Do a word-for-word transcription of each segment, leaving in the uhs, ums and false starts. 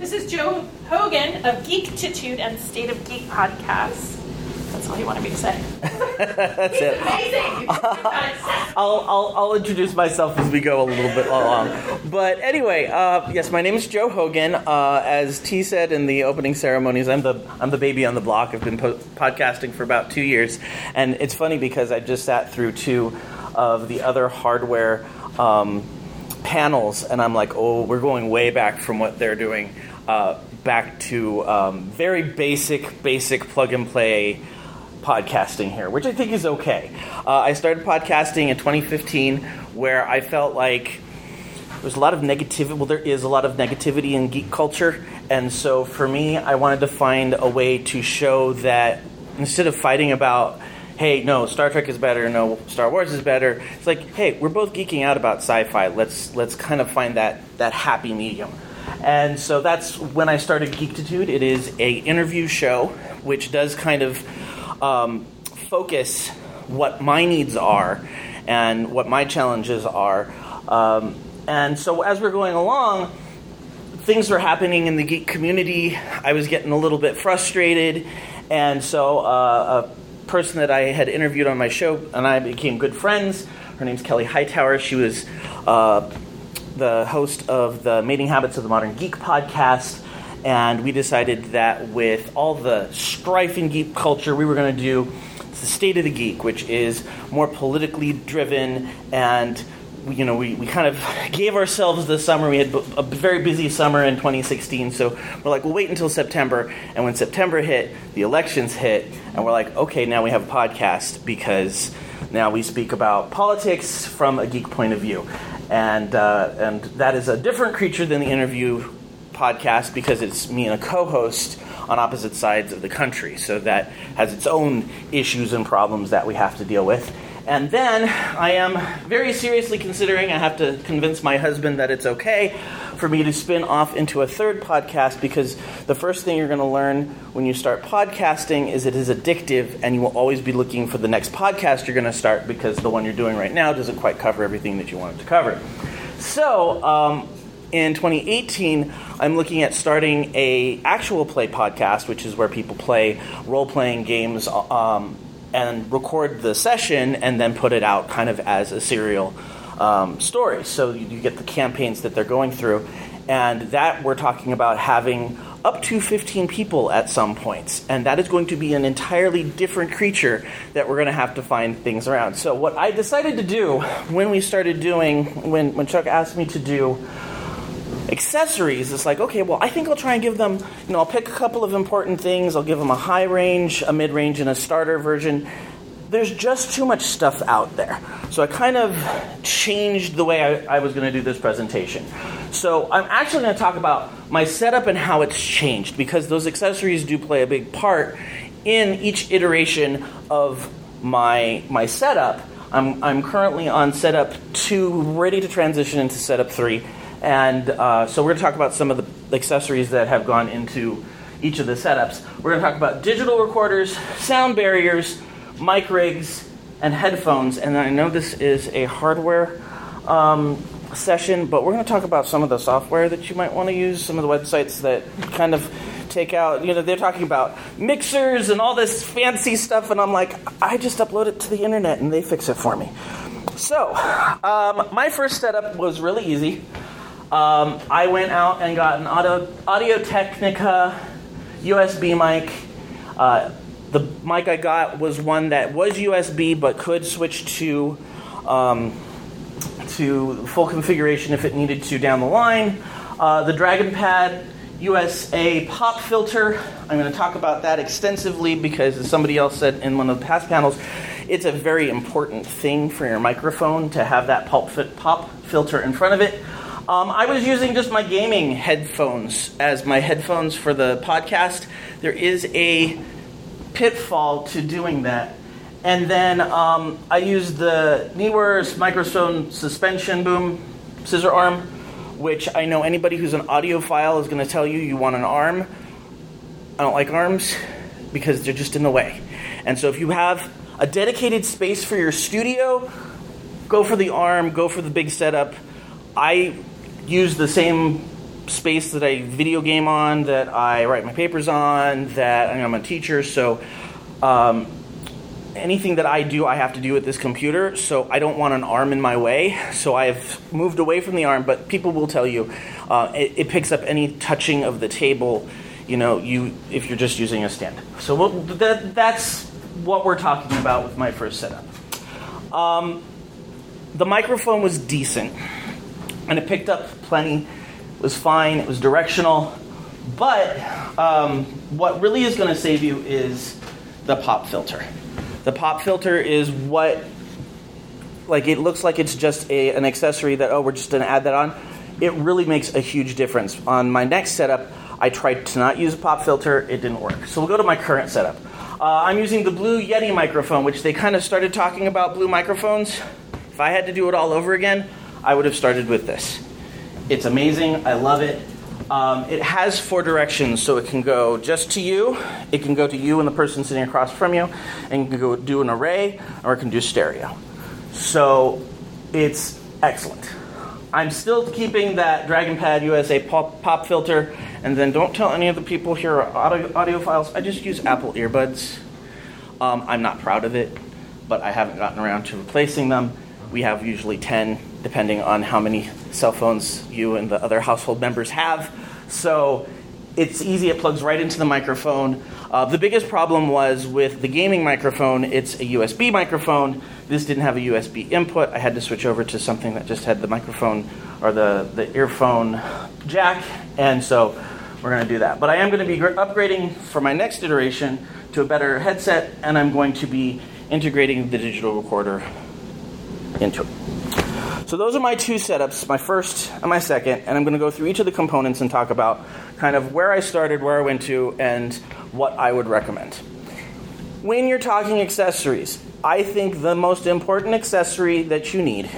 This is Joe Hogan of Geektitude and State of Geek Podcasts. That's all you wanted me to say. That's He's it. amazing. I'll, I'll I'll introduce myself as we go a little bit along. But anyway, uh, yes, my name is Joe Hogan. Uh, as T said in the opening ceremonies, I'm the I'm the baby on the block. I've been po- podcasting for about two years, and it's funny because I just sat through two of the other hardware um, panels, and I'm like, oh, we're going way back from what they're doing, uh, back to um, very basic, basic plug and play podcasting here, which I think is okay. Uh, I started podcasting in twenty fifteen, where I felt like there's a lot of negativity. Well, there is a lot of negativity in geek culture, and so for me, I wanted to find a way to show that instead of fighting about, hey, no, Star Trek is better, no, Star Wars is better, it's like, hey, we're both geeking out about sci-fi. Let's let's kind of find that that happy medium. And so that's when I started Geektitude. It is a interview show, which does kind of Um, focus what my needs are and what my challenges are. Um, and so as we're going along, things were happening in the geek community. I was getting a little bit frustrated. And so uh, a person that I had interviewed on my show and I became good friends. Her name's Kelly Hightower. She was uh, the host of the Mating Habits of the Modern Geek podcast. And we decided that with all the strife in geek culture, we were going to do the State of the Geek, which is more politically driven. And, you know, we, we kind of gave ourselves the summer. We had a very busy summer in twenty sixteen. So we're like, we'll wait until September. And when September hit, the elections hit. And we're like, okay, now we have a podcast because now we speak about politics from a geek point of view. And, uh, and that is a different creature than the interview podcast because it's me and a co-host on opposite sides of the country, so that has its own issues and problems that we have to deal with. And then I am very seriously considering, I have to convince my husband that it's okay for me to spin off into a third podcast, because the first thing you're going to learn when you start podcasting is it is addictive, and you will always be looking for the next podcast you're going to start because the one you're doing right now doesn't quite cover everything that you want it to cover. So, um, in twenty eighteen, I'm looking at starting a actual play podcast, which is where people play role-playing games um, and record the session and then put it out kind of as a serial um, story. So you, you get the campaigns that they're going through. And that we're talking about having up to fifteen people at some points. And that is going to be an entirely different creature that we're going to have to find things around. So what I decided to do when we started doing, when, when Chuck asked me to do accessories, it's like, okay, well, I think I'll try and give them, you know, I'll pick a couple of important things. I'll give them a high range, a mid range, and a starter version. There's just too much stuff out there. So I kind of changed the way I, I was going to do this presentation. So I'm actually going to talk about my setup and how it's changed, because those accessories do play a big part in each iteration of my my setup. I'm I'm currently on setup two, ready to transition into setup three. And uh, so we're going to talk about some of the accessories that have gone into each of the setups. We're going to talk about digital recorders, sound barriers, mic rigs, and headphones. And I know this is a hardware um, session, but we're going to talk about some of the software that you might want to use, some of the websites that kind of take out, you know, they're talking about mixers and all this fancy stuff, and I'm like, I just upload it to the internet and they fix it for me. So, um, my first setup was really easy. Um, I went out and got an Audio, Audio Technica U S B mic. Uh, the mic I got was one that was U S B but could switch to um, to full configuration if it needed to down the line. Uh, the Dragon Pad U S A pop filter. I'm going to talk about that extensively because, as somebody else said in one of the past panels, it's a very important thing for your microphone to have that pop, fit, pop filter in front of it. Um, I was using just my gaming headphones as my headphones for the podcast. There is a pitfall to doing that. And then um, I used the Neewer microphone suspension boom scissor arm, which I know anybody who's an audiophile is going to tell you you want an arm. I don't like arms because they're just in the way. And so if you have a dedicated space for your studio, go for the arm, go for the big setup. I use the same space that I video game on, that I write my papers on, that I'm a teacher, so um, anything that I do, I have to do with this computer, so I don't want an arm in my way, so I've moved away from the arm, but people will tell you uh, it, it picks up any touching of the table, you know, you if you're just using a stand. So we'll, that, that's what we're talking about with my first setup. Um, the microphone was decent, and it picked up plenty. It was fine. It was directional. But um, what really is going to save you is the pop filter. The pop filter is what, like, it looks like it's just a, an accessory that, oh, we're just going to add that on. It really makes a huge difference. On my next setup, I tried to not use a pop filter. It didn't work. So we'll go to my current setup. Uh, I'm using the Blue Yeti microphone, which they kind of started talking about Blue microphones. If I had to do it all over again, I would have started with this. It's amazing. I love it. Um, it has four directions, so it can go just to you, it can go to you and the person sitting across from you, and you can go do an array, or it can do stereo. So it's excellent. I'm still keeping that DragonPad U S A pop, pop filter, and then don't tell any of the people here are audio, audiophiles. I just use Apple earbuds. Um, I'm not proud of it, but I haven't gotten around to replacing them. We have usually ten, depending on how many cell phones you and the other household members have. So it's easy. It plugs right into the microphone. Uh, the biggest problem was with the gaming microphone. It's a U S B microphone. This didn't have a U S B input. I had to switch over to something that just had the microphone or the, the earphone jack. And so we're going to do that. But I am going to be upgrading for my next iteration to a better headset, and I'm going to be integrating the digital recorder into it. So those are my two setups, my first and my second, and I'm going to go through each of the components and talk about kind of where I started, where I went to, and what I would recommend. When you're talking accessories, I think the most important accessory that you need,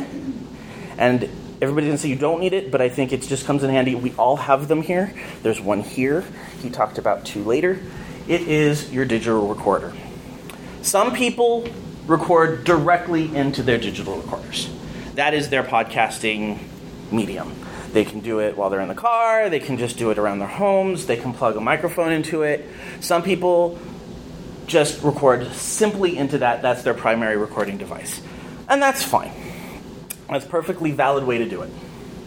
and everybody's going to say you don't need it, but I think it just comes in handy. We all have them here. There's one here. He talked about two later. It is your digital recorder. Some people record directly into their digital recorders. That is their podcasting medium. They can do it while they're in the car. They can just do it around their homes. They can plug a microphone into it. Some people just record simply into that. That's their primary recording device. And that's fine. That's a perfectly valid way to do it.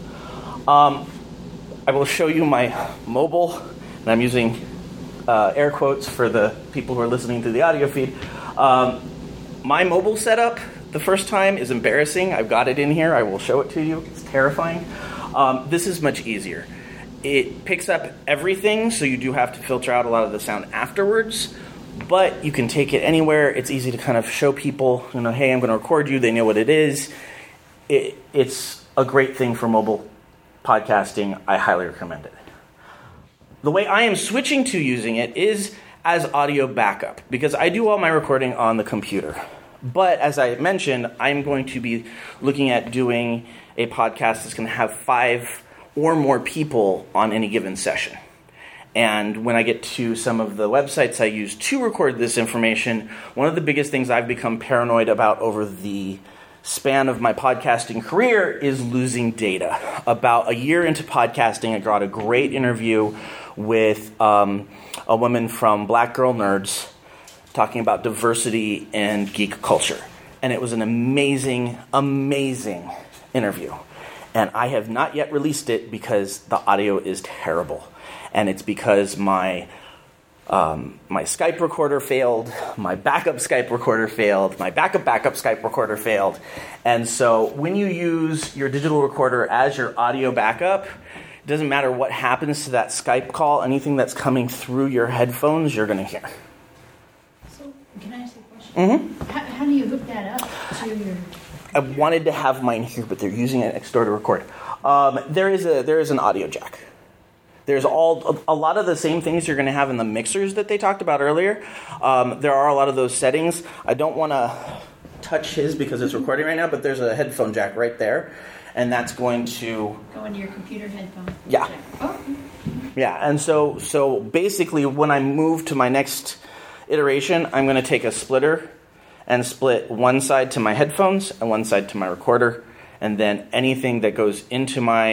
Um, I will show you my mobile, and I'm using uh, air quotes for the people who are listening to the audio feed. Um, my mobile setup, the first time, is embarrassing. I've got it in here. I will show it to you. It's terrifying. Um, this is much easier. It picks up everything, so you do have to filter out a lot of the sound afterwards, but you can take it anywhere. It's easy to kind of show people, you know, hey, I'm going to record you. They know what it is. It, it's a great thing for mobile podcasting. I highly recommend it. The way I am switching to using it is as audio backup, because I do all my recording on the computer. But as I mentioned, I'm going to be looking at doing a podcast that's going to have five or more people on any given session. And when I get to some of the websites I use to record this information, one of the biggest things I've become paranoid about over the span of my podcasting career is losing data. About a year into podcasting, I got a great interview with um, a woman from Black Girl Nerds talking about diversity and geek culture. And it was an amazing, amazing interview. And I have not yet released it because the audio is terrible. And it's because my um, my Skype recorder failed, my backup Skype recorder failed, my backup backup Skype recorder failed. And so when you use your digital recorder as your audio backup, it doesn't matter what happens to that Skype call, anything that's coming through your headphones, you're going to hear. So, can I ask you a question? Mm-hmm. How, how do you hook that up to your... I wanted to have mine here, but they're using it next door to record. Um, there is a there is an audio jack. There's all a, a lot of the same things you're going to have in the mixers that they talked about earlier. Um, there are a lot of those settings. I don't want to touch his because it's recording right now, but there's a headphone jack right there, and that's going to go into your computer headphone. Yeah. Oh. Yeah, and so so basically, when I move to my next iteration, I'm going to take a splitter and split one side to my headphones and one side to my recorder, and then anything that goes into my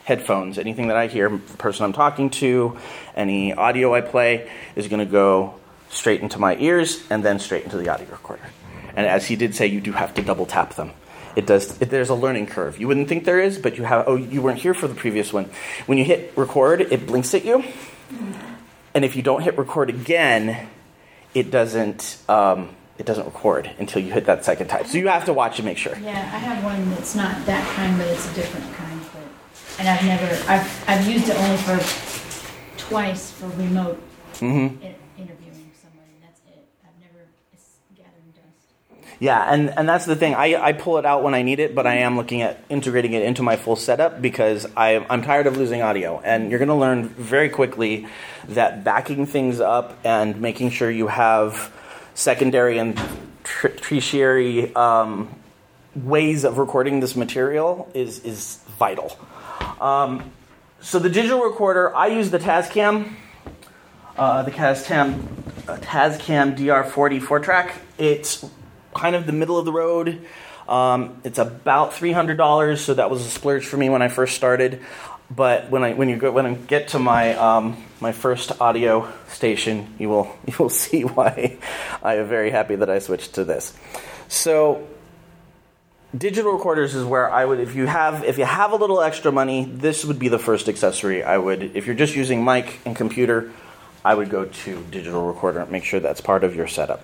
headphones. Anything that I hear, the person I'm talking to, any audio I play is going to go straight into my ears and then straight into the audio recorder. And as he did say, you do have to double tap them. It does. It, there's a learning curve. You wouldn't think there is, but you have. Oh, you weren't here for the previous one. When you hit record, it blinks at you, and if you don't hit record again, it doesn't. Um, it doesn't record until you hit that second time. So you have to watch and make sure. Yeah, I have one that's not that kind, but it's a different kind. But and I've never. I've I've used it only for twice for remote Mm-hmm. i- interviewing somebody. That's it. I've never. It's gathering dust. Yeah, and, and that's the thing. I, I pull it out when I need it, but I am looking at integrating it into my full setup because I, I'm tired of losing audio. And you're going to learn very quickly that backing things up and making sure you have secondary and tr- tertiary um, ways of recording this material is, is vital. Um, so the digital recorder, I use the Tascam, uh, the Tascam, uh, Tascam D R forty four track. It's kind of the middle of the road. Um, it's about three hundred dollars, so that was a splurge for me when I first started. But when I when you go when I get to my um, my first audio station, you will you will see why I am very happy that I switched to this. So digital recorders is where I would if you have if you have a little extra money, this would be the first accessory I would. If you're just using mic and computer, I would go to digital recorder. Make sure that's part of your setup.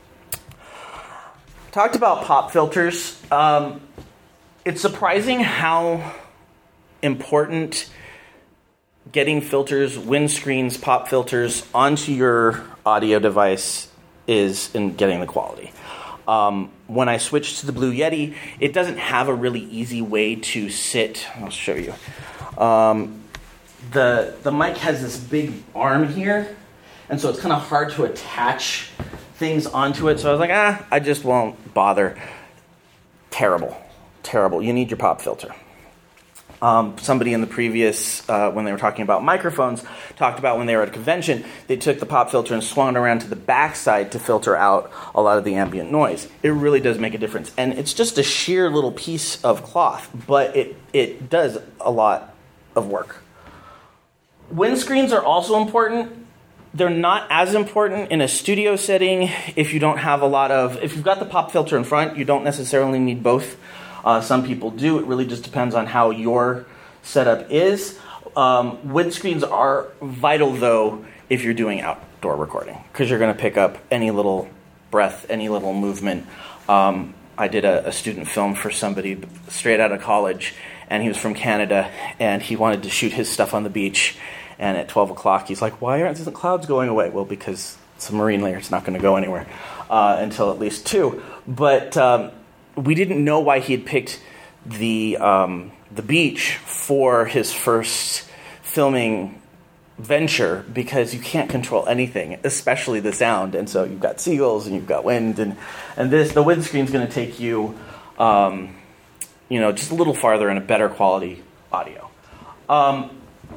Talked about pop filters. Um, it's surprising how important getting filters, windscreens, pop filters onto your audio device is in getting the quality. Um, when I switched to the Blue Yeti, it doesn't have a really easy way to sit. I'll show you. Um, the the mic has this big arm here, and so it's kind of hard to attach things onto it. So I was like, ah, I just won't bother. Terrible. Terrible. You need your pop filter. Um, somebody in the previous, uh, when they were talking about microphones, talked about when they were at a convention, they took the pop filter and swung it around to the backside to filter out a lot of the ambient noise. It really does make a difference. And it's just a sheer little piece of cloth, but it, it does a lot of work. Windscreens are also important. They're not as important in a studio setting if you don't have a lot of... If you've got the pop filter in front, you don't necessarily need both. Uh, some people do. It really just depends on how your setup is. Um, windscreens are vital, though, if you're doing outdoor recording, because you're going to pick up any little breath, any little movement. Um, I did a, a student film for somebody straight out of college, and he was from Canada, and he wanted to shoot his stuff on the beach. And at twelve o'clock, he's like, why aren't the clouds going away? Well, because it's a marine layer. It's not going to go anywhere uh, until at least two. But um, we didn't know why he had picked the um, the beach for his first filming venture, because you can't control anything, especially the sound. And so you've got seagulls and you've got wind. And, and this the windscreen's going to take you, um, you know, just a little farther and a better quality audio. Um,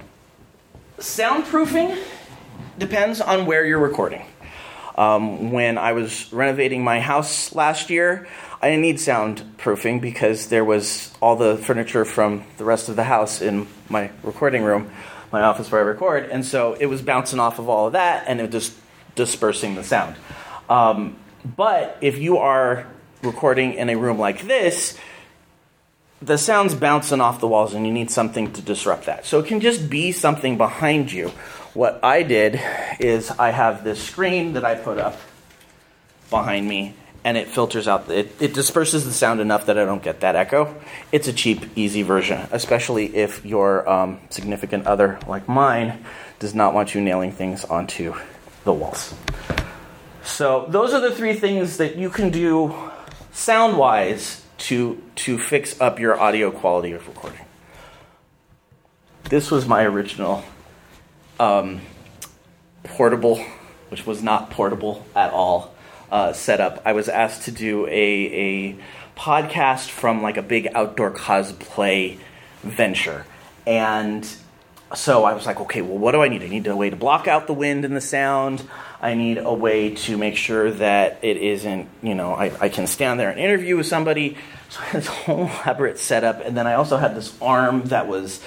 Soundproofing depends on where you're recording. Um, when I was renovating my house last year, I didn't need soundproofing because there was all the furniture from the rest of the house in my recording room, my office where I record, and so it was bouncing off of all of that and it was just dispersing the sound. Um, but if you are recording in a room like this, the sound's bouncing off the walls and you need something to disrupt that. So it can just be something behind you. What I did is I have this screen that I put up behind me, and it filters out, it, it disperses the sound enough that I don't get that echo. It's a cheap, easy version, especially if your um, significant other, like mine, does not want you nailing things onto the walls. So those are the three things that you can do sound-wise to to fix up your audio quality of recording. This was my original um, portable, which was not portable at all, uh, setup. I was asked to do a, a podcast from like a big outdoor cosplay venture. And so I was like, okay, well, what do I need? I need a way to block out the wind and the sound. I need a way to make sure that it isn't, you know, I, I can stand there and interview with somebody. So I had this whole elaborate setup. And then I also had this arm that was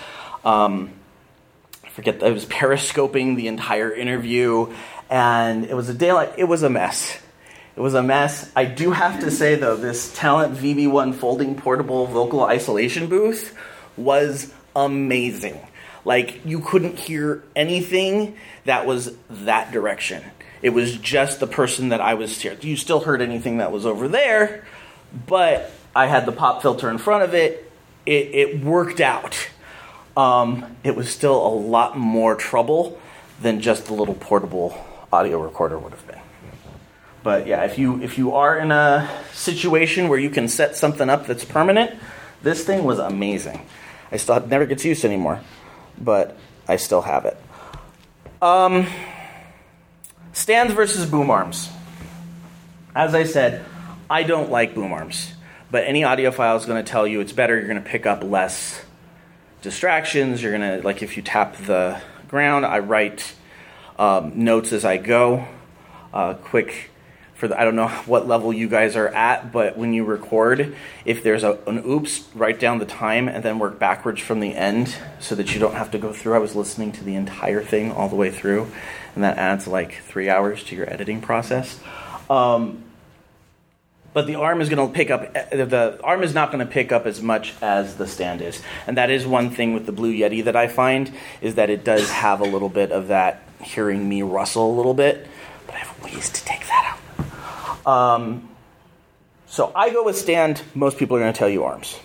Um, I forget, I was periscoping the entire interview, and it was a day like, it was a mess. It was a mess. I do have to say, though, this Talent V B one folding portable vocal isolation booth was amazing. Like, you couldn't hear anything that was that direction. It was just the person that I was here. You still heard anything that was over there, but I had the pop filter in front of it. It, it worked out. Um, it was still a lot more trouble than just the little portable audio recorder would have been. But yeah, if you if you are in a situation where you can set something up that's permanent, this thing was amazing. I still it never gets used anymore, but I still have it. Um, stands versus boom arms. As I said, I don't like boom arms, but any audiophile is going to tell you it's better. You're going to pick up less distractions. You're going to, like if you tap the ground, I write um, notes as I go. Uh, quick. For the, I don't know what level you guys are at, but when you record, if there's a, an oops, write down the time and then work backwards from the end so that you don't have to go through. I was listening to the entire thing all the way through, and that adds like three hours to your editing process. Um, but the arm is going to pick up, the arm is not going to pick up as much as the stand is. And that is one thing with the Blue Yeti that I find, is that it does have a little bit of that hearing me rustle a little bit, but I have ways to take that out. Um, so I go with stand. Most people are going to tell you arms.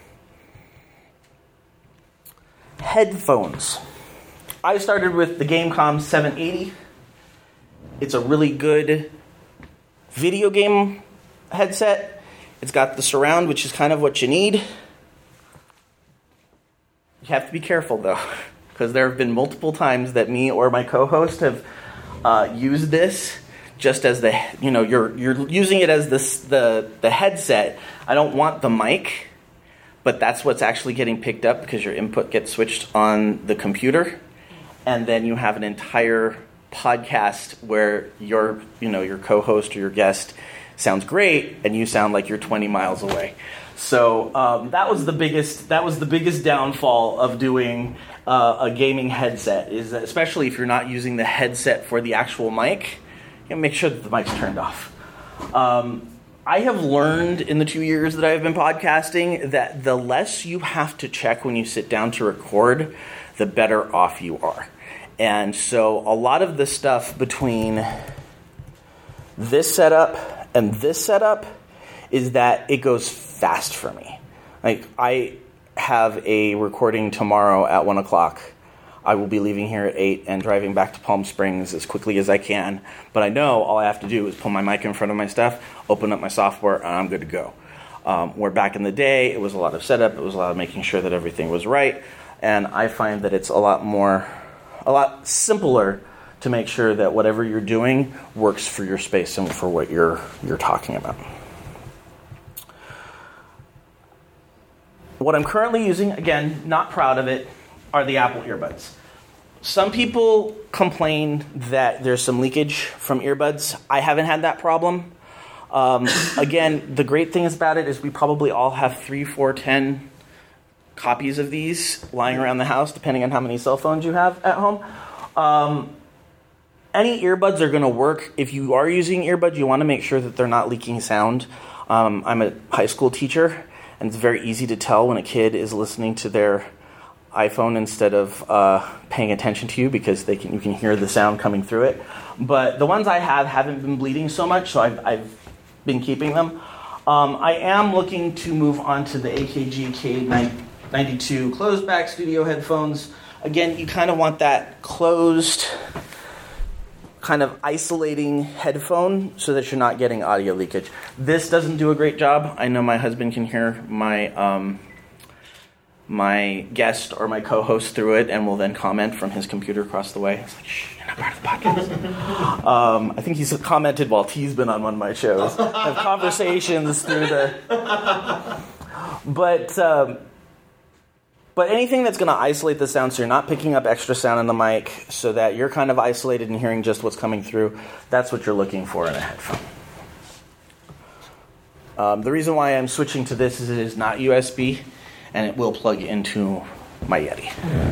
Headphones. I started with the Gamecom seven eighty. It's a really good video game headset. It's got the surround, which is kind of what you need. You have to be careful, though, because there have been multiple times that me or my co-host have uh, used this just as the, you know, you're you're using it as this, the the headset. I don't want the mic, but that's what's actually getting picked up because your input gets switched on the computer, and then you have an entire podcast where your, you know, your co-host or your guest sounds great, and you sound like you're twenty miles away. So um, that was the biggest that was the biggest downfall of doing uh, a gaming headset, is that especially if you're not using the headset for the actual mic. And make sure that the mic's turned off. Um, I have learned in the two years that I've been podcasting that the less you have to check when you sit down to record, the better off you are. And so a lot of the stuff between this setup and this setup is that it goes fast for me. Like, I have a recording tomorrow at one o'clock. I will be leaving here at eight and driving back to Palm Springs as quickly as I can. But I know all I have to do is pull my mic in front of my stuff, open up my software, and I'm good to go. Um, where back in the day, it was a lot of setup. It was a lot of making sure that everything was right. And I find that it's a lot more, a lot simpler to make sure that whatever you're doing works for your space and for what you're you're talking about. What I'm currently using, again, not proud of it, are the Apple earbuds. Some people complain that there's some leakage from earbuds. I haven't had that problem. Um, again, the great thing about it is we probably all have three, four, ten copies of these lying around the house, depending on how many cell phones you have at home. Um, any earbuds are going to work. If you are using earbuds, you want to make sure that they're not leaking sound. Um, I'm a high school teacher, and it's very easy to tell when a kid is listening to their iPhone instead of uh, paying attention to you, because they can you can hear the sound coming through it. But the ones I have haven't been bleeding so much, so I've, I've been keeping them. Um, I am looking to move on to the A K G K ninety-two closed back studio headphones. Again, you kind of want that closed, kind of isolating headphone so that you're not getting audio leakage. This doesn't do a great job. I know my husband can hear my um, my guest or my co-host through it and will then comment from his computer across the way. It's like, shh, you're not part of the podcast. um, I think he's commented while T's been on one of my shows. Have conversations through the... But... Um, But anything that's going to isolate the sound so you're not picking up extra sound in the mic, so that you're kind of isolated and hearing just what's coming through, that's what you're looking for in a headphone. Um, the reason why I'm switching to this is it is not U S B, and it will plug into my Yeti.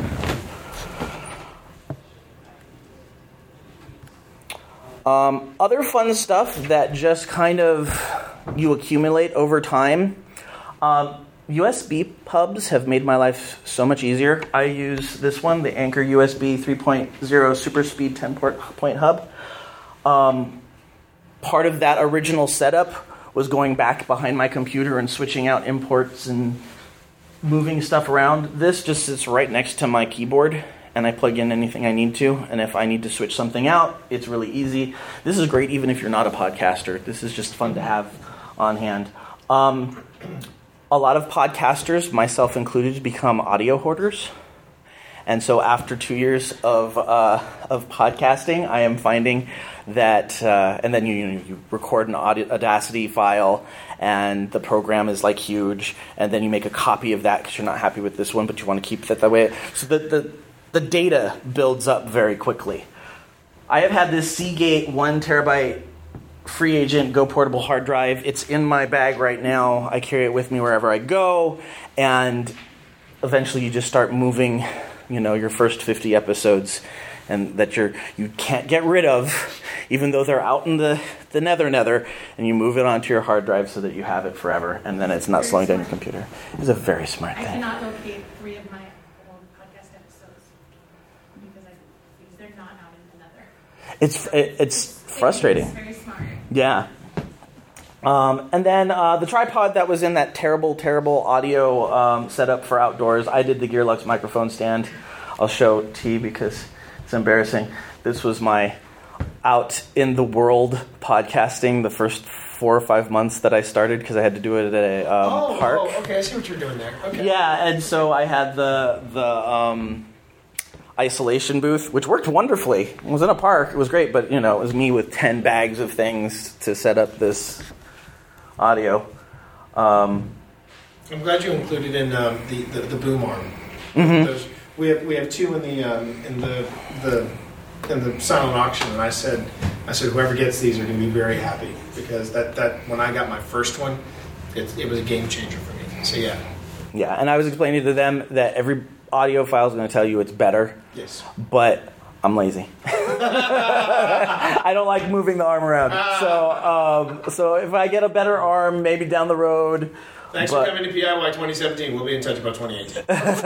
Um, other fun stuff that just kind of you accumulate over time. Um, U S B pubs have made my life so much easier. I use this one, the Anker U S B three point oh Super Speed ten point hub. Um, part of that original setup was going back behind my computer and switching out imports and moving stuff around. This just sits right next to my keyboard, and I plug in anything I need to. And if I need to switch something out, it's really easy. This is great even if you're not a podcaster. This is just fun to have on hand. Um, a lot of podcasters, myself included, become audio hoarders. And so after two years of uh, of podcasting, I am finding that, uh, and then you, you, you record an Audacity file, and the program is like huge, and then you make a copy of that because you're not happy with this one, but you want to keep it that way. So the, the, the data builds up very quickly. I have had this Seagate one terabyte free agent Go Portable hard drive. It's in my bag right now. I carry it with me wherever I go, and eventually you just start moving, you know, your first fifty episodes, and that you're you can't get rid of, even though they're out in the, the nether nether, and you move it onto your hard drive so that you have it forever, and then it's not slowing down your computer. It's a very smart I thing. cannot locate three of my old podcast episodes because, I, because they're not out in the nether. It's it, it's frustrating. It's very smart. Yeah. Um, and then uh, the tripod that was in that terrible, terrible audio um, setup for outdoors, I did the Gearlux microphone stand. I'll show T because it's embarrassing. This was my out in the world podcasting the first four or five months that I started because I had to do it at a um, oh, park. Oh, okay, I see what you're doing there. Okay. Yeah, and so I had the the um, isolation booth, which worked wonderfully. It was in a park. It was great, but you know, it was me with ten bags of things to set up this audio. Um, I'm glad you included in um, the, the the boom arm. mm-hmm. Those, we have we have two in the um, in the the in the silent auction, and I said I said whoever gets these are going to be very happy because that, that when I got my first one, it it was a game changer for me. So yeah. Yeah, and I was explaining to them that every audio file is going to tell you it's better. Yes. But I'm lazy. I don't like moving the arm around. So um, so if I get a better arm, maybe down the road. Thanks but, for coming to P I Y twenty seventeen. We'll be in touch about twenty eighteen.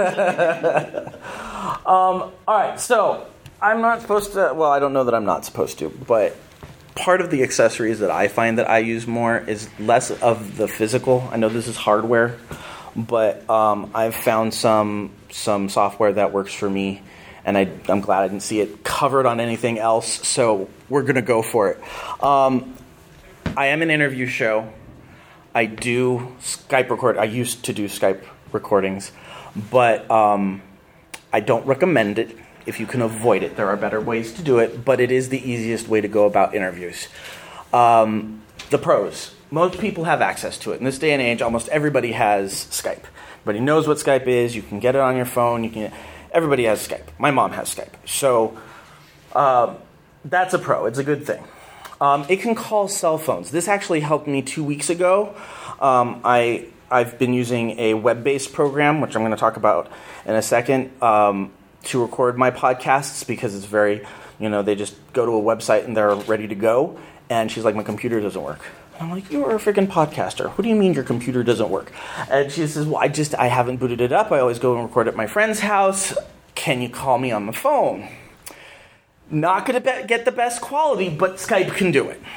um, all right, so I'm not supposed to, well, I don't know that I'm not supposed to, but part of the accessories that I find that I use more is less of the physical. I know this is hardware, but um, I've found some some software that works for me, and I, I'm glad I didn't see it covered on anything else, so we're going to go for it. Um, I am an interview show. I do Skype record. I used to do Skype recordings, but um, I don't recommend it if you can avoid it. There are better ways to do it, but it is the easiest way to go about interviews. Um, the pros. Most people have access to it. In this day and age, almost everybody has Skype. Everybody knows what Skype is. You can get it on your phone. You can. Everybody has Skype. My mom has Skype. So um, that's a pro. It's a good thing. Um, it can call cell phones. This actually helped me two weeks ago. Um, I, I've been using a web-based program, which I'm going to talk about in a second, um, to record my podcasts because it's very, you know, they just go to a website and they're ready to go. And she's like, my computer doesn't work. And I'm like, you're a freaking podcaster. What do you mean your computer doesn't work? And she says, well, I just, I haven't booted it up. I always go and record at my friend's house. Can you call me on the phone? Not going to get the best quality, but Skype can do it.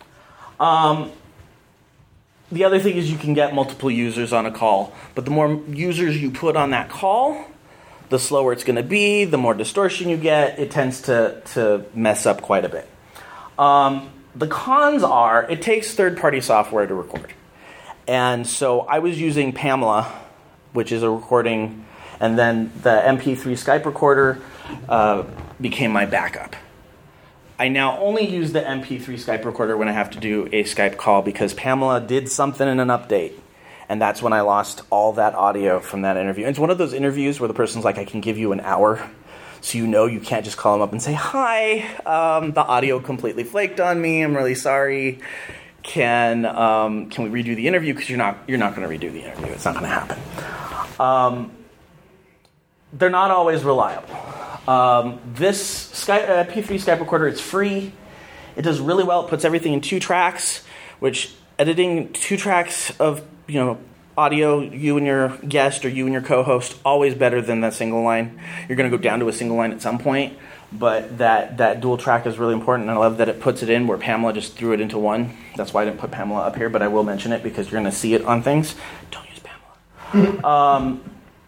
Um, the other thing is you can get multiple users on a call, but the more users you put on that call, the slower it's going to be, the more distortion you get. It tends to, to mess up quite a bit. Um, the cons are it takes third-party software to record. And so I was using Pamela, which is a recording, and then the M P three Skype recorder uh, became my backup. I now only use the M P three Skype recorder when I have to do a Skype call because Pamela did something in an update, and that's when I lost all that audio from that interview. And it's one of those interviews where the person's like, I can give you an hour, so you know you can't just call them up and say, hi, um, the audio completely flaked on me, I'm really sorry. Can um, can we redo the interview? Because you're not, you're not going to redo the interview. It's not going to happen. Um, they're not always reliable. Um, this Skype, uh, P three Skype recorder, it's free. It does really well. It puts everything in two tracks, which editing two tracks of, you know, audio, you and your guest or you and your co-host, always better than that single line. You're going to go down to a single line at some point, but that, that dual track is really important, and I love that it puts it in where Pamela just threw it into one. That's why I didn't put Pamela up here, but I will mention it because you're going to see it on things. Don't use Pamela. um,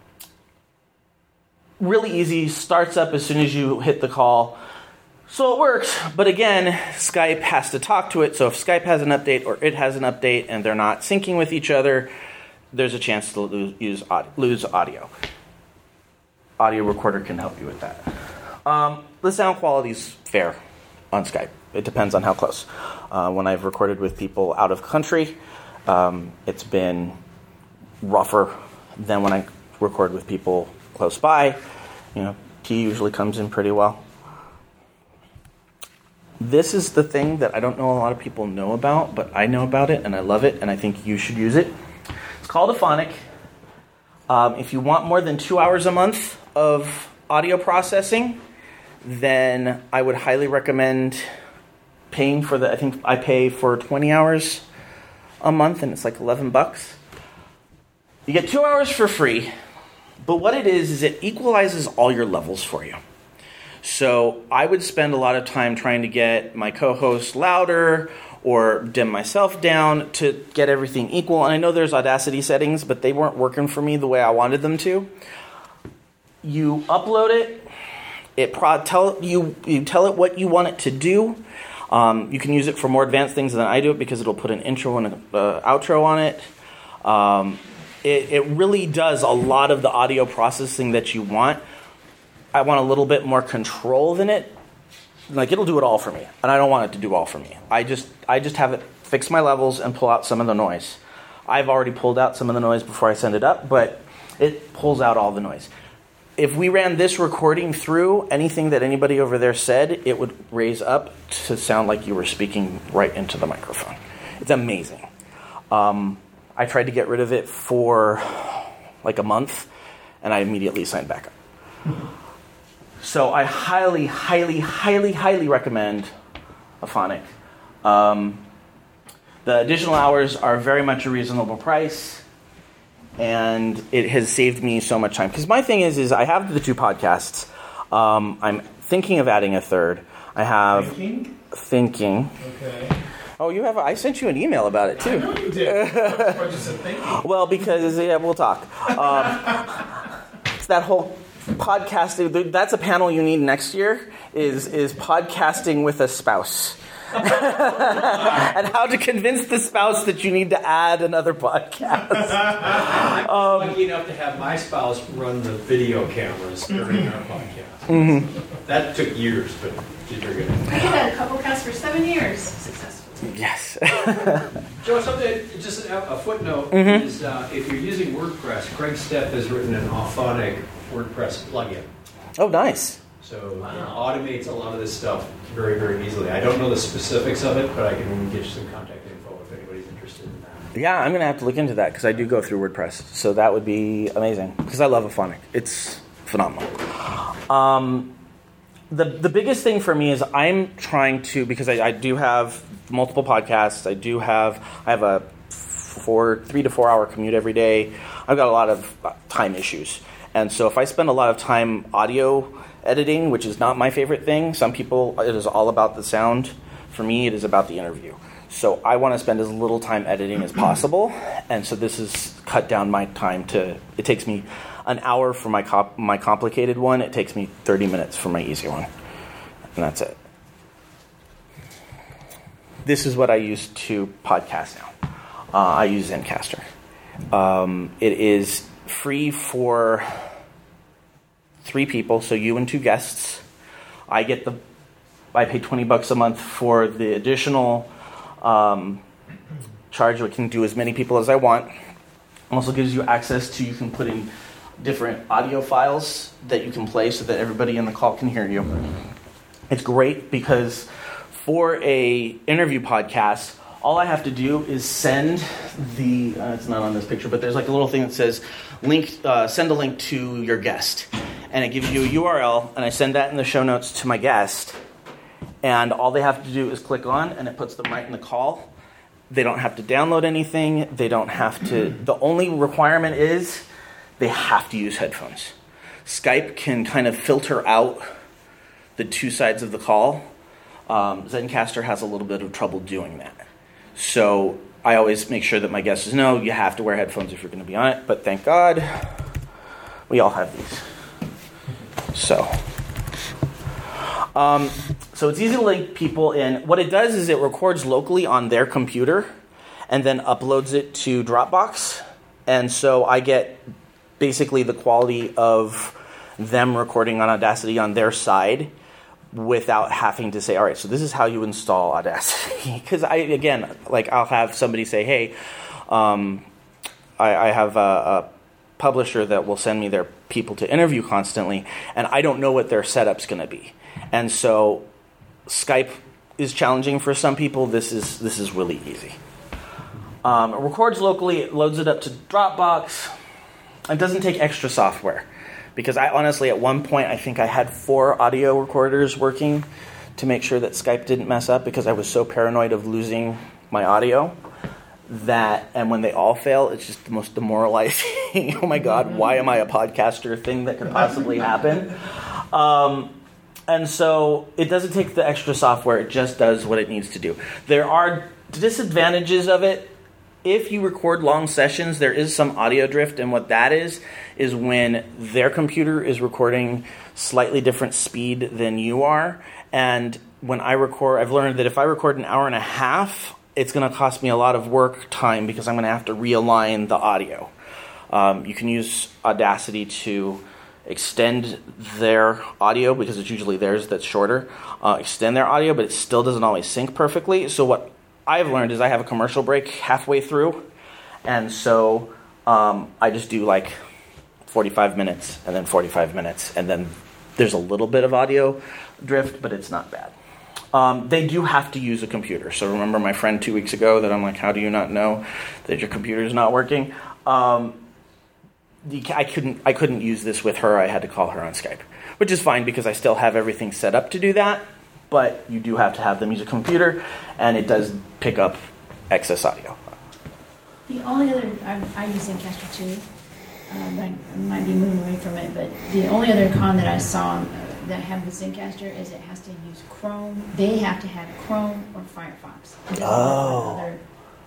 really easy, starts up as soon as you hit the call. So it works, but again, Skype has to talk to it, so if Skype has an update or it has an update and they're not syncing with each other, there's a chance to lose, use, lose audio. Audio recorder can help you with that. Um, the sound quality is fair on Skype. It depends on how close. Uh, when I've recorded with people out of country, um, it's been rougher than when I record with people close by. You know, T usually comes in pretty well. This is the thing that I don't know a lot of people know about, but I know about it and I love it and I think you should use it. It's called Auphonic. Um, if you want more than two hours a month of audio processing, then I would highly recommend paying for the, I think I pay for twenty hours a month and it's like eleven bucks. You get two hours for free, but what it is is it equalizes all your levels for you. So I would spend a lot of time trying to get my co-host louder or dim myself down to get everything equal. And I know there's Audacity settings, but they weren't working for me the way I wanted them to. You upload it. It pro- tell you you tell it what you want it to do. Um, you can use it for more advanced things than I do it because it'll put an intro and an uh, outro on it. Um, it. It really does a lot of the audio processing that you want. I want a little bit more control than it. Like, it'll do it all for me, and I don't want it to do all for me. I just I just have it fix my levels and pull out some of the noise. I've already pulled out some of the noise before I send it up, but it pulls out all the noise. If we ran this recording through anything that anybody over there said, it would raise up to sound like you were speaking right into the microphone. It's amazing. Um, I tried to get rid of it for like a month, and I immediately signed back up. So I highly, highly, highly, highly recommend Auphonic. Um, the additional hours are very much a reasonable price, and it has saved me so much time. Because my thing is, is I have the two podcasts. Um, I'm thinking of adding a third. I have Thinking? Thinking. Okay. Oh, you have. A, I sent you an email about it too. I know you did. I just said thinking. Well, because yeah, we'll talk. Um, it's that whole podcasting. That's a panel you need next year. Is is podcasting with a spouse, and how to convince the spouse that you need to add another podcast. I'm um, lucky enough to have my spouse run the video cameras during our podcast. Mm-hmm. That took years, but did very good. I did that a couple casts for seven years successfully. Yes. Joe, something, just a, a footnote Mm-hmm. is uh, if you're using WordPress, Craig Stepp has written an Auphonic WordPress plugin. Oh, nice. So wow. It automates a lot of this stuff very, very easily. I don't know the specifics of it, but I can get you some contact info if anybody's interested in that. Yeah, I'm going to have to look into that because I do go through WordPress. So that would be amazing because I love Auphonic. It's phenomenal. Um, the the biggest thing for me is I'm trying to, because I, I do have multiple podcasts. I do have, I have a four, three to four hour commute every day. I've got a lot of time issues. And so if I spend a lot of time audio editing, which is not my favorite thing, some people, it is all about the sound. For me, it is about the interview. So I want to spend as little time editing as possible. And so this has cut down my time to, it takes me an hour for my comp, my complicated one. It takes me thirty minutes for my easy one. And that's it. This is what I use to podcast now. Uh, I use Zencastr. Um, it is free for three people, so you and two guests. I get the, I pay twenty bucks a month for the additional um, charge. I can do as many people as I want. Also gives you access to, you can put in different audio files that you can play so that everybody in the call can hear you. It's great because for a interview podcast, all I have to do is send the, uh, it's not on this picture, but there's like a little thing that says, link, uh, send a link to your guest. and it gives you a U R L, and I send that in the show notes to my guest, and all they have to do is click on, and it puts them right in the call. They don't have to download anything. They don't have to. The only requirement is they have to use headphones. Skype can kind of filter out the two sides of the call. Um, Zencastr has a little bit of trouble doing that. So I always make sure that my guests know you have to wear headphones if you're going to be on it. But thank God, we all have these. So, um, so it's easy to link people in. What it does is it records locally on their computer and then uploads it to Dropbox. And so I get basically the quality of them recording on Audacity on their side without having to say, all right, so this is how you install Audacity. Because I, again, like I'll have somebody say, hey, um, I, I have a, a publisher that will send me their people to interview constantly, and I don't know what their setup's going to be. And so Skype is challenging for some people. This is this is really easy. Um, it records locally. It loads it up to Dropbox. It doesn't take extra software. Because I honestly, at one point, I think I had four audio recorders working to make sure that Skype didn't mess up because I was so paranoid of losing my audio that, and when they all fail, it's just the most demoralizing, oh my God, why am I a podcaster thing that could possibly happen? Um, and so it doesn't take the extra software, it just does what it needs to do. There are disadvantages of it. If you record long sessions, there is some audio drift, and what that is, is when their computer is recording slightly different speed than you are, and when I record, I've learned that if I record an hour and a half, it's going to cost me a lot of work time because I'm going to have to realign the audio. Um, you can use Audacity to extend their audio, because it's usually theirs that's shorter, uh, extend their audio, but it still doesn't always sync perfectly, so what I've learned is I have a commercial break halfway through, and so um, I just do like forty-five minutes and then forty-five minutes, and then there's a little bit of audio drift, but it's not bad. Um, they do have to use a computer. So remember my friend two weeks ago that I'm like, how do you not know that your computer is not working? Um, you, I couldn't I couldn't use this with her. I had to call her on Skype, which is fine because I still have everything set up to do that. But you do have to have them use a computer, and it does pick up excess audio. The only other, I, I use Zencastr too, um, I, I might be moving away from it, but the only other con that I saw uh, that have the Zencastr is it has to use Chrome. They have to have Chrome or Firefox. It doesn't Oh. work with other-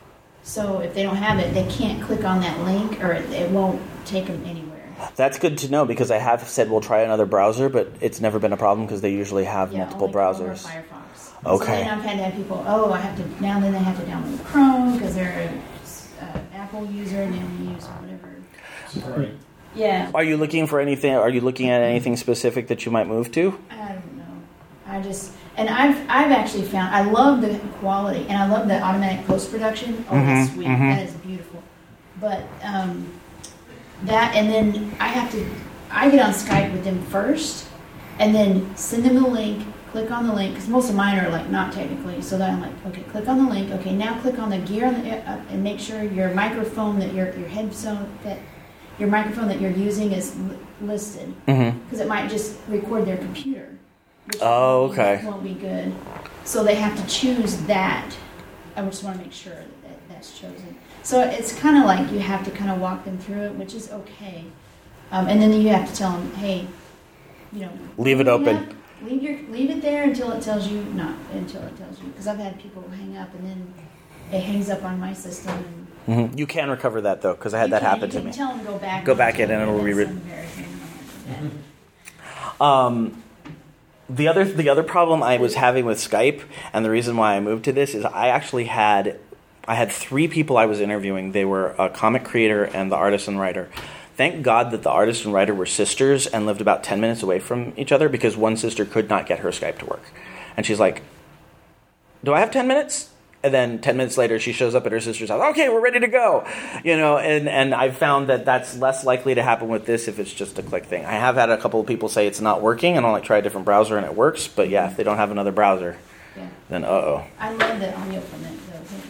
So if they don't have it, they can't click on that link, or it, it won't take them anywhere. That's good to know because I have said we'll try another browser, but it's never been a problem because they usually have Yeah, multiple only Chrome or browsers. Firefox. Okay. So then I've had to have people, oh, I have to, now then they have to download Chrome because they're an uh, Apple user and they use whatever. Right. Yeah. Are you looking for anything? Are you looking at anything specific that you might move to? I don't know. I just, and I've I've actually found, I love the quality and I love the automatic post-production. Oh, that's Mhm, sweet. mhm. That is beautiful. But um, that, and then I have to, I get on Skype with them first and then send them the link, click on the link, because most of mine are like not technically. So then I'm like, okay, click on the link. Okay, now click on the gear on the, uh, and make sure your microphone that your your headphone that your microphone that you're using is li- listed, Mm-hmm. because it might just record their computer. Which Oh, won't be- okay. Won't be good. So they have to choose that. I just want to make sure that, that that's chosen. So it's kind of like you have to kind of walk them through it, which is okay. Um, and then you have to tell them, hey, you know, Leave it hang open. up, leave your leave it there until it tells you not until it tells you. Because I've had people hang up and then it hangs up on my system. And Mm-hmm. You can recover that though, because I had you that can- happen you to me. can Tell them go back. Go back in and it'll then re- send everything and all that. Um, the other the other problem I was having with Skype, and the reason why I moved to this is I actually had I had three people I was interviewing. They were a comic creator and the artist and writer. Thank God that the artist and writer were sisters and lived about ten minutes away from each other, because one sister could not get her Skype to work. And she's like, do I have ten minutes? And then ten minutes later, she shows up at her sister's house. Okay, we're ready to go. You know, and, and I've found that that's less likely to happen with this if it's just a click thing. I have had a couple of people say it's not working, and I'll like try a different browser and it works. But yeah, if they don't have another browser, Yeah. then uh-oh. I love the audio from it. Though.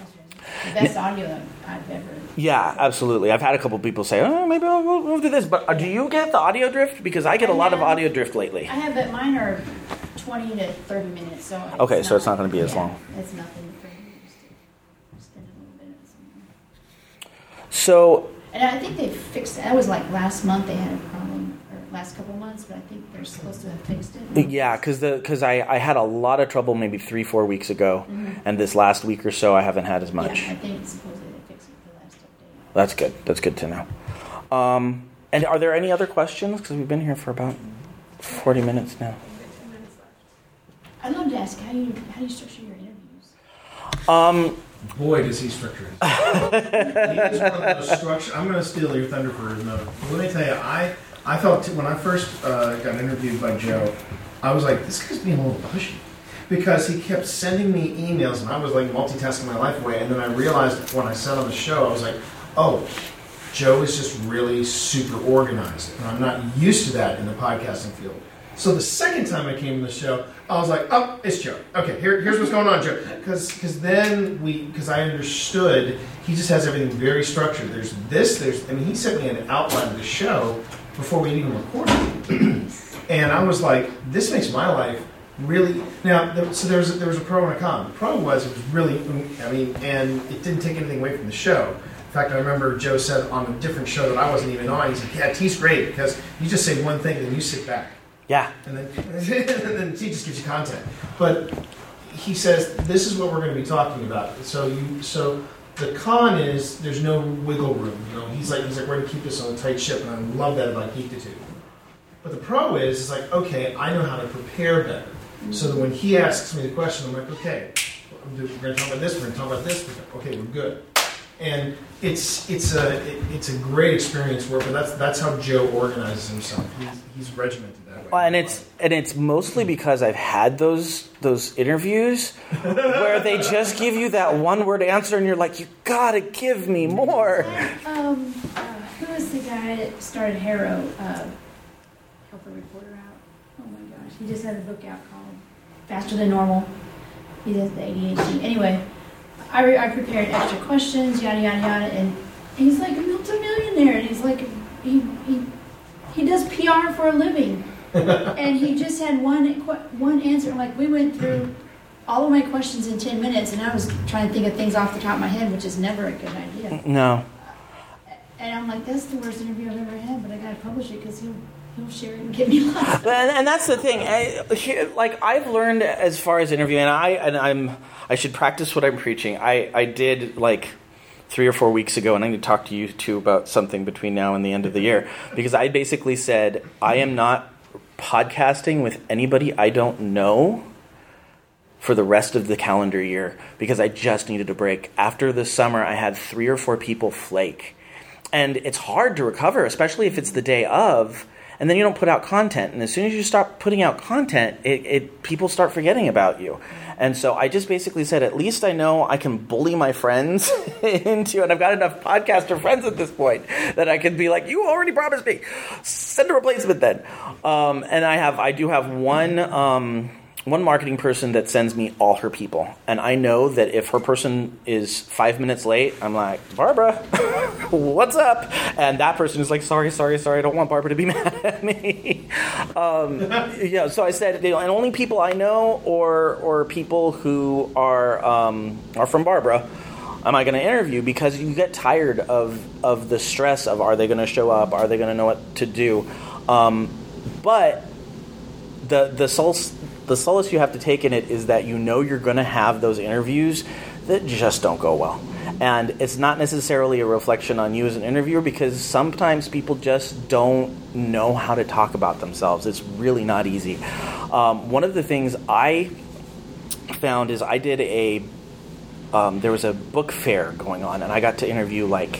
The best audio I've ever. Yeah, absolutely. I've had a couple people say, oh, maybe I'll go we'll do this. But uh, do you get the audio drift? Because I get a I lot have, of audio drift lately. I have, but mine are twenty to thirty minutes. So it's Okay, not, so it's not going to be as yeah, long. It's nothing for me. Just to spend a little bit of something. So, And I think they fixed it. That was like last month they had a problem, or last couple months, but I think they're supposed to have fixed it. yeah, because because I, I had a lot of trouble maybe three, four weeks ago. Mhm. And this last week or so, I haven't had as much. Yeah, I think supposedly they fixed it for the last update. That's good. That's good to know. Um, and are there any other questions? Because we've been here for about forty minutes now. I'd love to ask how you how do you structure your interviews? Um, Boy, does he structure it. He is one of those structure. I'm going to steal your thunder for his note. Let me tell you, I I felt when I first uh, got interviewed by Joe, I was like, this guy's being a little pushy. Because he kept sending me emails, and I was like multitasking my life away. And then I realized when I said on the show, I was like, oh, Joe is just really super organized. And I'm not used to that in the podcasting field. So the second time I came to the show, I was like, oh, it's Joe. Okay, here, here's what's going on, Joe. Because then we, because I understood, he just has everything very structured. There's this, there's, I mean, he sent me an outline of the show before we even recorded. And I was like, this makes my life really, now, there, so there was, a, there was a pro and a con. The pro was, it was really, I mean, and it didn't take anything away from the show. In fact, I remember Joe said on a different show that I wasn't even on, he's like, yeah, T's great, because you just say one thing and then you sit back. yeah. And then, and then T just gives you content. But he says, this is what we're going to be talking about. So you, so the con is there's no wiggle room. You know, he's like, he's like, we're going to keep this on a tight ship, and I love that about Geektitude. But the pro is, is like, okay, I know how to prepare better. So that when he asks me the question, I'm like, okay, we're going to talk about this, we're going to talk about this. Okay, we're good. And it's it's a it, it's a great experience where, but that's that's how Joe organizes himself. He's, he's regimented that way. Well, and it's and it's mostly because I've had those those interviews where they just give you that one word answer, and you're like, you gotta give me more. Um, uh, who was the guy that started Harrow? Uh, help a reporter out. Oh my gosh, he just had a book out called Faster Than Normal. He does the A D H D. Anyway, I, re- I prepared extra questions, yada yada yada, and he's like a multimillionaire, and he's like he he he does P R for a living, and he just had one one answer. Like we went through all of my questions in ten minutes, and I was trying to think of things off the top of my head, which is never a good idea. No. And I'm like, that's the worst interview I've ever had, but I gotta publish it because he'll he'll share it and get me love. And, and that's the thing. I, like I've learned as far as interviewing, and I and I'm I should practice what I'm preaching. I, I did like three or four weeks ago, and I need to talk to you two about something between now and the end of the year, because I basically said I am not podcasting with anybody I don't know for the rest of the calendar year, because I just needed a break. After the summer, I had three or four people flake. And it's hard to recover, especially if it's the day of, and then you don't put out content. And as soon as you start putting out content, it, it people start forgetting about you. And so I just basically said, at least I know I can bully my friends into, and I've got enough podcaster friends at this point that I can be like, you already promised me, send a replacement then. Um, and I have, I do have one... Um, one marketing person that sends me all her people. And I know that if her person is five minutes late, I'm like, Barbara, what's up? And that person is like, sorry, sorry, sorry, I don't want Barbara to be mad at me. um, yeah, so I said, you know, and only people I know or or people who are um, are from Barbara am I going to interview, because you get tired of, of the stress of, are they going to show up? Are they going to know what to do? Um, but the the solace, the solace you have to take in it is that you know you're going to have those interviews that just don't go well. And it's not necessarily a reflection on you as an interviewer, because sometimes people just don't know how to talk about themselves. It's really not easy. Um, one of the things I found is I did a, um, there was a book fair going on, and I got to interview like,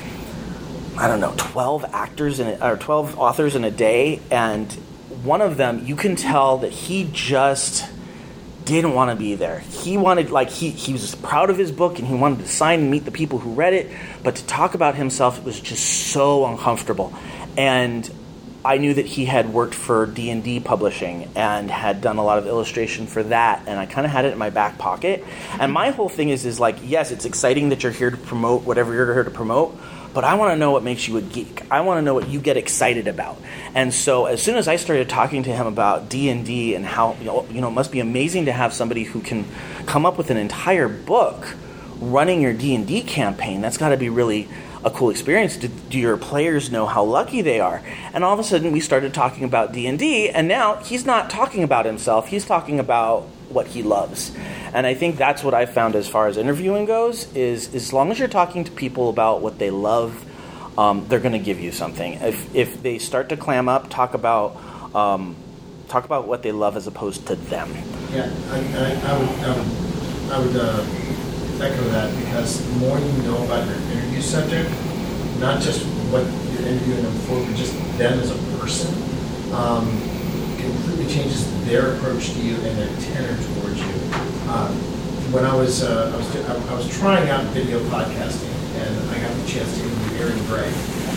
I don't know, twelve actors in a, or twelve authors in a day, and one of them, you can tell that he just didn't want to be there. He wanted, like, he, he was proud of his book, and he wanted to sign and meet the people who read it, but to talk about himself, it was just so uncomfortable. And I knew that he had worked for D and D Publishing and had done a lot of illustration for that, and I kind of had it in my back pocket. And my whole thing is, is like, yes, it's exciting that you're here to promote whatever you're here to promote, but I want to know what makes you a geek. I want to know what you get excited about. And so as soon as I started talking to him about D and D and how, you know, you know, it must be amazing to have somebody who can come up with an entire book running your D and D campaign. That's got to be really a cool experience. Do, do your players know how lucky they are? And all of a sudden we started talking about D and D, and now he's not talking about himself. He's talking about what he loves. And I think that's what I found as far as interviewing goes, is as long as you're talking to people about what they love, um, they're going to give you something. If if they start to clam up, talk about um, talk about what they love as opposed to them. Yeah, I, I, I would, I would, I would uh, echo that, because the more you know about your interview subject, not just what you're interviewing them for, but just them as a person, um, completely changes their approach to you and their tenor towards you. Um, when I was, uh, I was I was trying out video podcasting, and I got the chance to interview Erin Gray,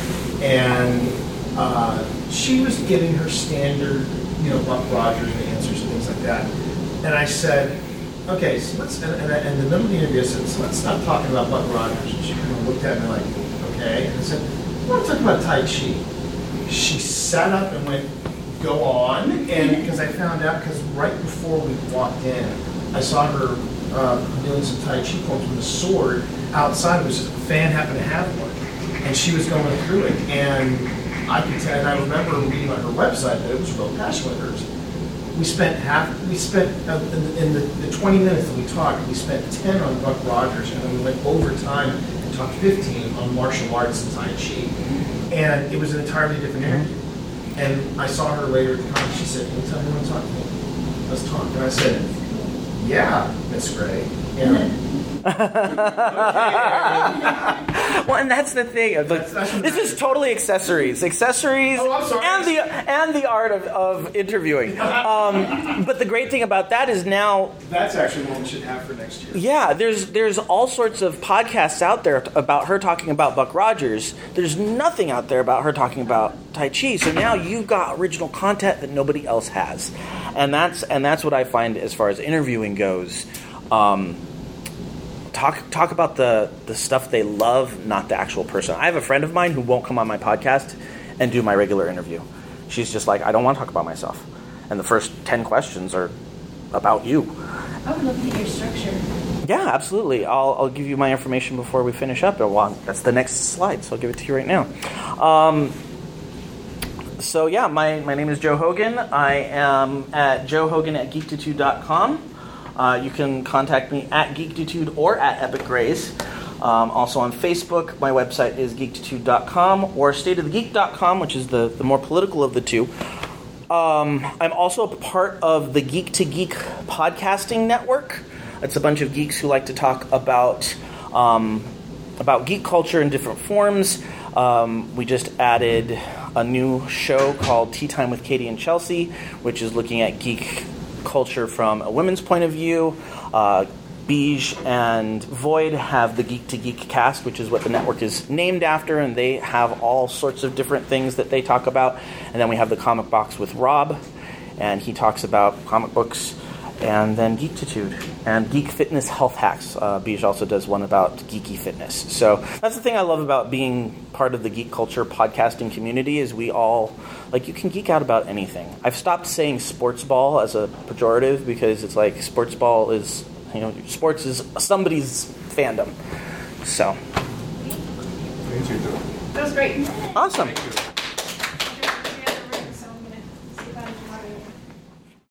and uh, she was giving her standard, you know, Buck Rogers answers and things like that. And I said, okay, so let's, and, and, I, and in the middle of the interview I said, so let's stop talking about Buck Rogers. And she kind of looked at me like, okay. And I said, I want to talk about Tai Chi. She sat up and went, go on. And because I found out, because right before we walked in, I saw her uh, doing some Tai Chi forms with a sword outside. It was just a fan happened to have one. And she was going through it. And I could tell, and I remember reading on her website that it was real passion with hers. We spent half, we spent, uh, in, the, in the, the twenty minutes that we talked, we spent ten on Buck Rogers, and then we went overtime and talked fifteen on martial arts and Tai Chi. And it was an entirely different interview. And I saw her later at the conference. She said, can you tell me when to talk to me? Let's talk. And I said, yeah, Miss Gray. Yeah. Well, and that's the thing. Like, That's- that's what this that is is. totally accessories, accessories, Oh, I'm sorry. and the and the art of, of interviewing. Um, but the great thing about that is now, That's actually what we should have for next year. yeah, there's there's all sorts of podcasts out there about her talking about Buck Rogers. There's nothing out there about her talking about Tai Chi. So now you've got original content that nobody else has, and that's and that's what I find as far as interviewing goes. Um, Talk talk about the, the stuff they love, not the actual person. I have a friend of mine who won't come on my podcast and do my regular interview. She's just like, I don't want to talk about myself. And the first ten questions are about you. I would love to get your structure. Yeah, absolutely. I'll, I'll give you my information before we finish up. Well, that's the next slide, so I'll give it to you right now. Um, so yeah, my, my name is Joe Hogan. I am at joe hogan at geekitude dot com. Uh, you can contact me at Geekitude or at Epic Grays. Um, also on Facebook, my website is geekitude dot com or state of the geek dot com, which is the, the more political of the two. Um, I'm also a part of the Geek to Geek podcasting network. It's a bunch of geeks who like to talk about um, about geek culture in different forms. Um, we just added a new show called Tea Time with Katie and Chelsea, which is looking at geek culture from a women's point of view. Uh, Beige and Void have the Geek to Geek cast, which is what the network is named after, and they have all sorts of different things that they talk about. And then we have the Comic Box with Rob, and he talks about comic books. And then Geekitude and Geek Fitness Health Hacks. Uh, Beige also does one about geeky fitness. So that's the thing I love about being part of the geek culture podcasting community is we all, like, you can geek out about anything. I've stopped saying sports ball as a pejorative because it's like sports ball is, you know, sports is somebody's fandom. So. That was great. Awesome.